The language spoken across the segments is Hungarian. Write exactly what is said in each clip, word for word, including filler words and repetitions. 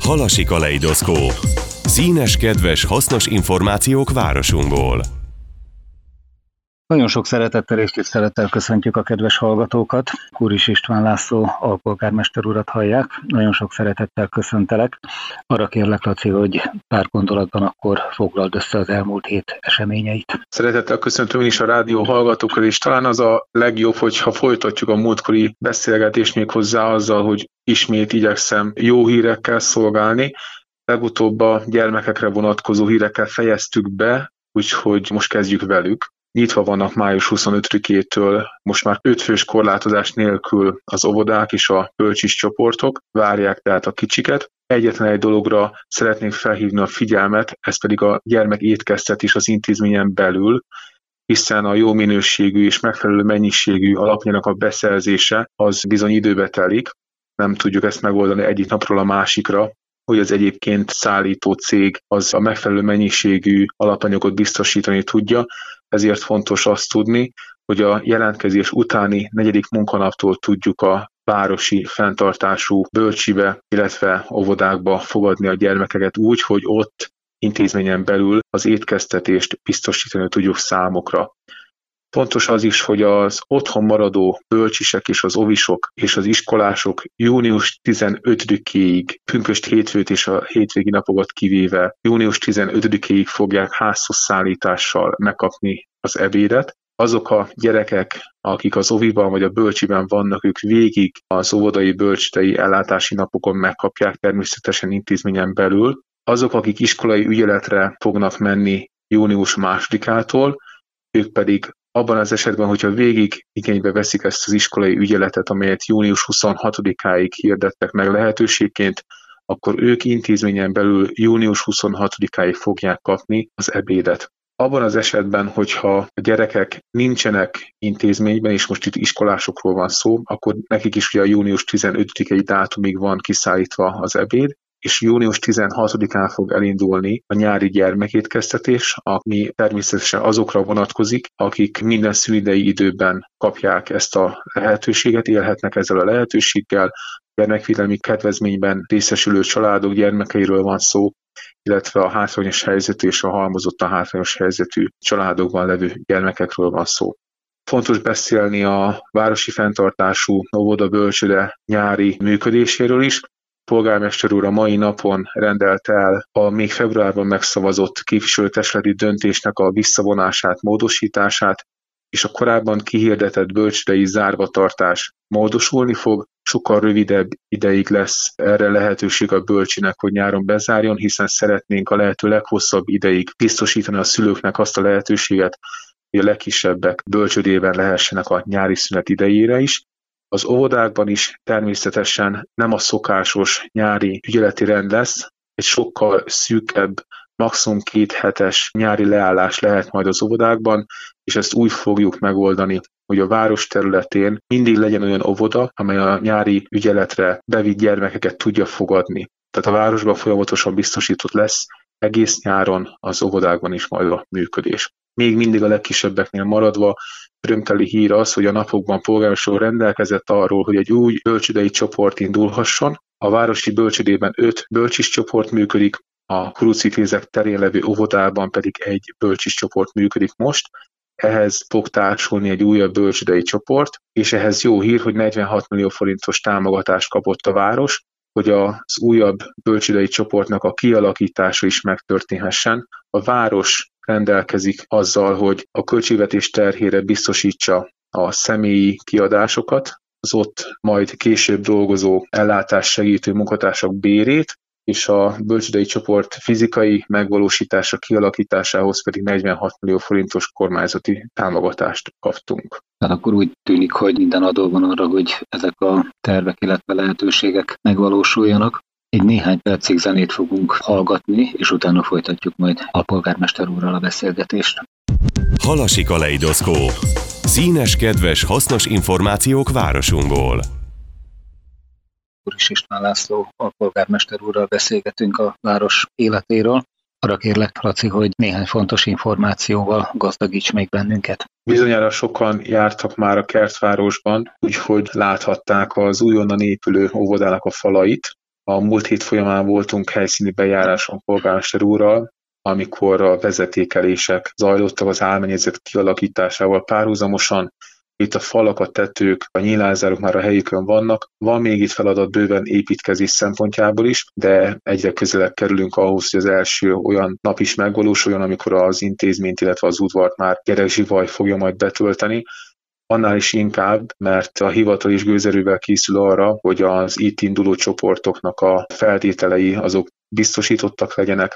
Halasi kaleidoszkóp. Színes, kedves, hasznos információk városunkból. Nagyon sok szeretettel és tisztelettel köszöntjük a kedves hallgatókat. Kuris István László alpolgármester urat hallják. Nagyon sok szeretettel köszöntelek. Arra kérlek, Laci, hogy pár gondolatban akkor foglald össze az elmúlt hét eseményeit. Szeretettel köszöntöm is a rádió hallgatókat, és talán az a legjobb, hogyha folytatjuk a múltkori beszélgetést még hozzá azzal, hogy ismét igyekszem jó hírekkel szolgálni. Legutóbb a gyermekekre vonatkozó hírekkel fejeztük be, úgyhogy most kezdjük velük. Nyitva vannak május huszonötödikétől most már ötfős korlátozás nélkül az óvodák és a bölcsis csoportok, várják tehát a kicsiket. Egyetlen egy dologra szeretnék felhívni a figyelmet, ez pedig a gyermek étkeztetés az intézményen belül, hiszen a jó minőségű és megfelelő mennyiségű alapanyagnak a beszerzése az bizony időbe telik. Nem tudjuk ezt megoldani egyik napról a másikra, hogy az egyébként szállító cég az a megfelelő mennyiségű alapanyagot biztosítani tudja, ezért fontos azt tudni, hogy a jelentkezés utáni negyedik munkanaptól tudjuk a városi fenntartású bölcsibe, illetve óvodákba fogadni a gyermekeket úgy, hogy ott intézményen belül az étkeztetést biztosítani tudjuk számukra. Fontos az is, hogy az otthon maradó bölcsisek és az ovisok és az iskolások június tizenötödikéig, pünkösd hétfőt és a hétvégi napokat kivéve június tizenötödikéig fogják házhoz szállítással megkapni az ebédet. Azok a gyerekek, akik az oviban vagy a bölcsiben vannak, ők végig az óvodai bölcsidei ellátási napokon megkapják természetesen intézményen belül. Azok, akik iskolai ügyeletre fognak menni június másodikától, ők pedig abban az esetben, hogyha végig igénybe veszik ezt az iskolai ügyeletet, amelyet június huszonhatodikáig hirdettek meg lehetőségként, akkor ők intézményen belül június huszonhatodikáig fogják kapni az ebédet. Abban az esetben, hogyha a gyerekek nincsenek intézményben, és most itt iskolásokról van szó, akkor nekik is ugye a június tizenötödikei dátumig van kiszállítva az ebéd, és június tizenhatodikán fog elindulni a nyári gyermekétkeztetés, ami természetesen azokra vonatkozik, akik minden szünidei időben kapják ezt a lehetőséget, élhetnek ezzel a lehetőséggel. Gyermekvédelmi kedvezményben részesülő családok gyermekeiről van szó, illetve a hátrányos helyzetű és a halmozottan hátrányos helyzetű családokban levő gyermekekről van szó. Fontos beszélni a városi fenntartású óvoda bölcsőde nyári működéséről is. A polgármester úr a mai napon rendelt el a még februárban megszavazott képviselőtestületi döntésnek a visszavonását, módosítását, és a korábban kihirdetett bölcsődei zárvatartás módosulni fog, sokkal rövidebb ideig lesz erre lehetőség a bölcsinek, hogy nyáron bezárjon, hiszen szeretnénk a lehető leghosszabb ideig biztosítani a szülőknek azt a lehetőséget, hogy a legkisebbek bölcsődében lehessenek a nyári szünet idejére is. Az óvodákban is természetesen nem a szokásos nyári ügyeleti rend lesz, egy sokkal szűkebb, maximum két hetes nyári leállás lehet majd az óvodákban, és ezt úgy fogjuk megoldani, hogy a város területén mindig legyen olyan óvoda, amely a nyári ügyeletre bevitt gyermekeket tudja fogadni. Tehát a városban folyamatosan biztosított lesz egész nyáron az óvodákban is majd a működés. Még mindig a legkisebbeknél maradva örömteli hír az, hogy a napokban polgármester rendelkezett arról, hogy egy új bölcsődei csoport indulhasson. A városi bölcsődében öt bölcsis csoport működik, a Kurucvitézek terén levő óvodában pedig egy bölcsis csoport működik most. Ehhez fog társulni egy újabb bölcsődei csoport, és ehhez jó hír, hogy negyvenhat millió forintos támogatást kapott a város, hogy az újabb bölcsődei csoportnak a kialakítása is megtörténhessen. A város rendelkezik azzal, hogy a költségvetés terhére biztosítsa a személyi kiadásokat, az ott majd később dolgozó ellátás segítő munkatársak bérét, és a bölcsődei csoport fizikai megvalósítása, kialakításához pedig negyvenhat millió forintos kormányzati támogatást kaptunk. Tehát akkor úgy tűnik, hogy minden adó van arra, hogy ezek a tervek, illetve lehetőségek megvalósuljanak. Egy néhány percig zenét fogunk hallgatni, és utána folytatjuk majd a polgármester úrral a beszélgetést. Halasi kaleidoszkóp. Színes, kedves, hasznos információk városunkból. Kuris István László alpolgármester úrral beszélgetünk a város életéről. Arra kérlek, Laci, hogy néhány fontos információval gazdagíts még bennünket. Bizonyára sokan jártak már a Kertvárosban, úgyhogy láthatták az újonnan épülő óvodának a falait. A múlt hét folyamán voltunk helyszíni bejáráson polgármester úrral, amikor a vezetékelések zajlottak az álmennyezet kialakításával párhuzamosan. Itt a falak, a tetők, a nyílázárok már a helyükön vannak. Van még itt feladat bőven építkezés szempontjából is, de egyre közelebb kerülünk ahhoz, hogy az első olyan nap is megvalósuljon, amikor az intézményt, illetve az udvart már gyerekzsivaj fogja majd betölteni. Annál is inkább, mert a hivatal is gőzerővel készül arra, hogy az itt induló csoportoknak a feltételei azok biztosítottak legyenek.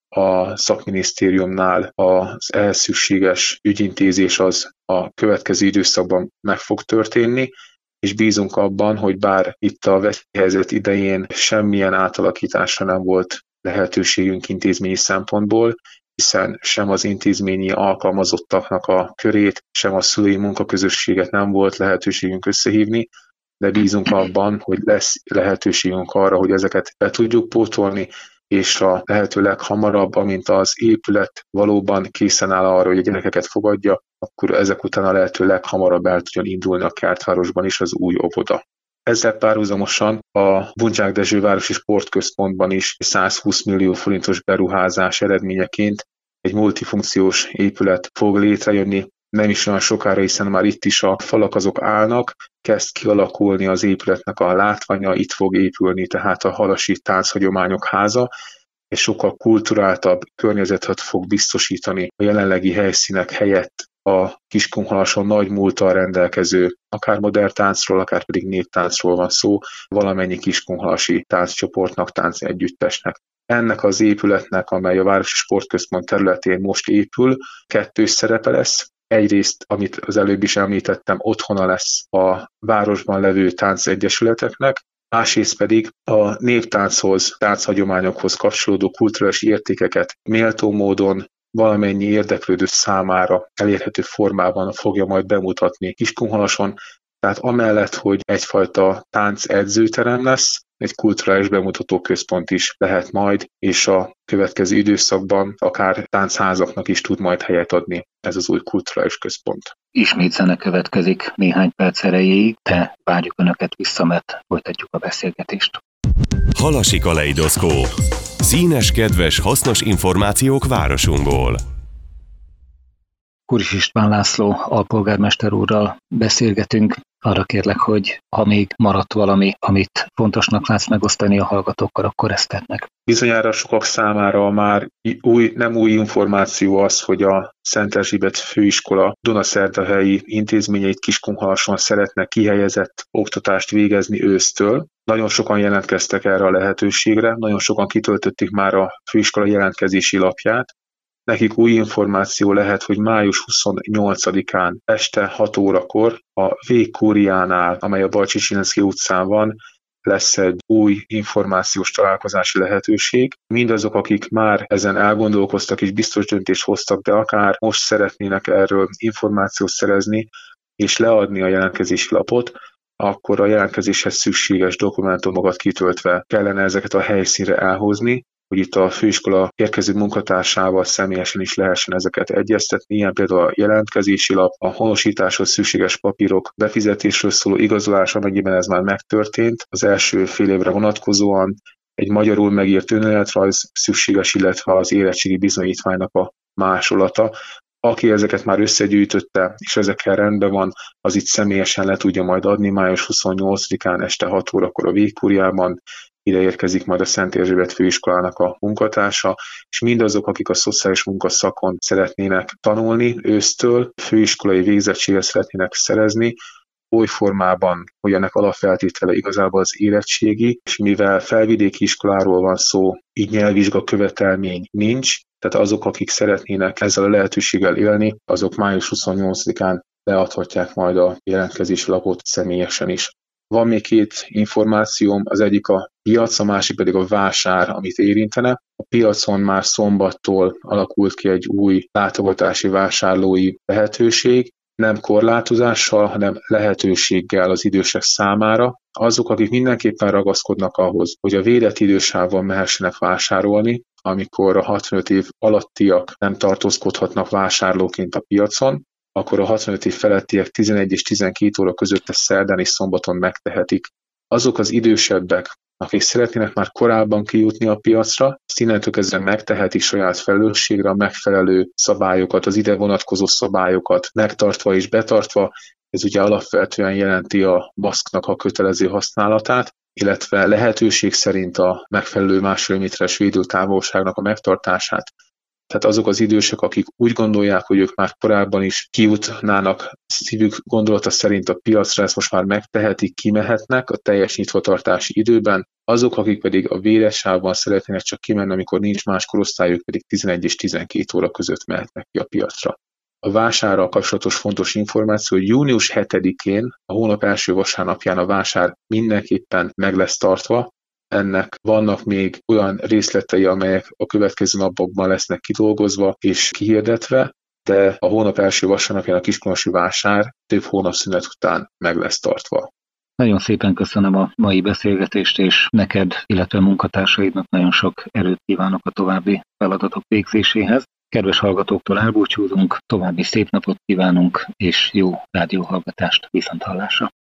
A szakminisztériumnál az ehhez szükséges ügyintézés az a következő időszakban meg fog történni, és bízunk abban, hogy bár itt a veszélyhelyzet idején semmilyen átalakításra nem volt lehetőségünk intézményi szempontból, hiszen sem az intézményi alkalmazottaknak a körét, sem a szülői munkaközösséget nem volt lehetőségünk összehívni, de bízunk abban, hogy lesz lehetőségünk arra, hogy ezeket be tudjuk pótolni, és a lehető leghamarabb, amint az épület valóban készen áll arra, hogy a gyerekeket fogadja, akkor ezek után a lehető leghamarabb el tudjon indulni a Kertvárosban is az új óvoda. Ezzel párhuzamosan a Buncsák Dezső Városi Sportközpontban is százhúsz millió forintos beruházás eredményeként egy multifunkciós épület fog létrejönni. Nem is olyan sokára, hiszen már itt is a falak azok állnak, kezd kialakulni az épületnek a látványa, itt fog épülni tehát a halasi tánchagyományok háza, és sokkal kulturáltabb környezetet fog biztosítani a jelenlegi helyszínek helyett a Kiskunhalason nagy múlttal rendelkező, akár modern táncról, akár pedig néptáncról van szó, valamennyi kiskunhalasi tánccsoportnak, táncegyüttesnek. Ennek az épületnek, amely a Városi Sportközpont területén most épül, kettős szerepe lesz. Egyrészt, amit az előbb is említettem, otthona lesz a városban levő táncegyesületeknek, másrészt pedig a néptánchoz, tánchagyományokhoz kapcsolódó kulturális értékeket méltó módon valamennyi érdeklődő számára elérhető formában fogja majd bemutatni Kiskunhalason. Tehát amellett, hogy egyfajta táncedzőterem lesz, egy kulturális bemutató központ is lehet majd, és a következő időszakban akár táncházaknak is tud majd helyet adni ez az új kulturális központ. Ismét zene következik néhány perc erejéig, de várjuk Önöket vissza, mert folytatjuk a beszélgetést. Halasi kaleidoszkóp. Színes, kedves, hasznos információk városunkból. Kuris István László alpolgármester úrral beszélgetünk. Arra kérlek, hogy ha még maradt valami, amit fontosnak látsz megosztani a hallgatókkal, akkor ezt tedd meg. Bizonyára sokak számára már új, nem új információ az, hogy a Szent Erzsébet Főiskola Dunaszerdahelyi intézményeit Kiskunhalason szeretne kihelyezett oktatást végezni ősztől. Nagyon sokan jelentkeztek erre a lehetőségre, nagyon sokan kitöltötték már a főiskola jelentkezési lapját. Nekik új információ lehet, hogy május huszonnyolcadikán este hat órakor a Végkúriánál, amely a Balcsi-Silenszky utcán van, lesz egy új információs találkozási lehetőség. Mindazok, akik már ezen elgondolkoztak és biztos döntést hoztak, de akár most szeretnének erről információt szerezni és leadni a jelentkezési lapot, akkor a jelentkezéshez szükséges dokumentumokat kitöltve kellene ezeket a helyszínre elhozni, hogy itt a főiskola érkező munkatársával személyesen is lehessen ezeket egyeztetni, ilyen például a jelentkezési lap, a honosításhoz szükséges papírok, befizetésről szóló igazolás, amennyiben ez már megtörtént, az első fél évre vonatkozóan egy magyarul megírt önéletrajz szükséges, illetve az érettségi bizonyítványnak a másolata. Aki ezeket már összegyűjtötte, és ezekkel rendben van, az itt személyesen le tudja majd adni május huszonnyolcadikán este hat órakor a Végkúriában. Ide érkezik majd a Szent Erzsébet Főiskolának a munkatársa, és mindazok, akik a szociális munkaszakon szeretnének tanulni ősztől, főiskolai végzettséget szeretnének szerezni, oly formában, hogy ennek alapfeltétele igazából az érettségi, és mivel felvidéki iskoláról van szó, így nyelvvizsga követelmény nincs, tehát azok, akik szeretnének ezzel a lehetőséggel élni, azok május huszonnyolcadikán leadhatják majd a jelentkezési lapot személyesen is. Van még két információm, az egyik a piac, a másik pedig a vásár, amit érintene. A piacon már szombattól alakult ki egy új látogatási vásárlói lehetőség, nem korlátozással, hanem lehetőséggel az idősek számára. Azok, akik mindenképpen ragaszkodnak ahhoz, hogy a védett idősávban mehessenek vásárolni, amikor a hatvanöt év alattiak nem tartózkodhatnak vásárlóként a piacon, akkor a hatvanöt év felettiek tizenegy és tizenkét óra között a szerdán és szombaton megtehetik. Azok az idősebbek, akik szeretnének már korábban kijutni a piacra, azt innentől kezdve megteheti saját felelősségre a megfelelő szabályokat, az ide vonatkozó szabályokat megtartva és betartva. Ez ugye alapvetően jelenti a maszknak a kötelező használatát, illetve lehetőség szerint a megfelelő másfél méteres védőtávolságnak a megtartását. Tehát azok az idősek, akik úgy gondolják, hogy ők már korábban is kijutnának szívük gondolata szerint a piacra, ezt most már megtehetik, kimehetnek a teljes nyitvatartási időben, azok, akik pedig a véres sávban szeretnének csak kimenni, amikor nincs más korosztályuk, pedig tizenegy és tizenkét óra között mehetnek ki a piacra. A vásárral kapcsolatos fontos információ, hogy június hetedikén, a hónap első vasárnapján a vásár mindenképpen meg lesz tartva. Ennek vannak még olyan részletei, amelyek a következő napokban lesznek kidolgozva és kihirdetve, de a hónap első vasárnapján a Kiskunhasi vásár több hónap szünet után meg lesz tartva. Nagyon szépen köszönöm a mai beszélgetést, és neked, illetve munkatársaidnak nagyon sok erőt kívánok a további feladatok végzéséhez. Kedves hallgatóktól elbúcsúzunk, további szép napot kívánunk, és jó rádióhallgatást, viszonthallásra!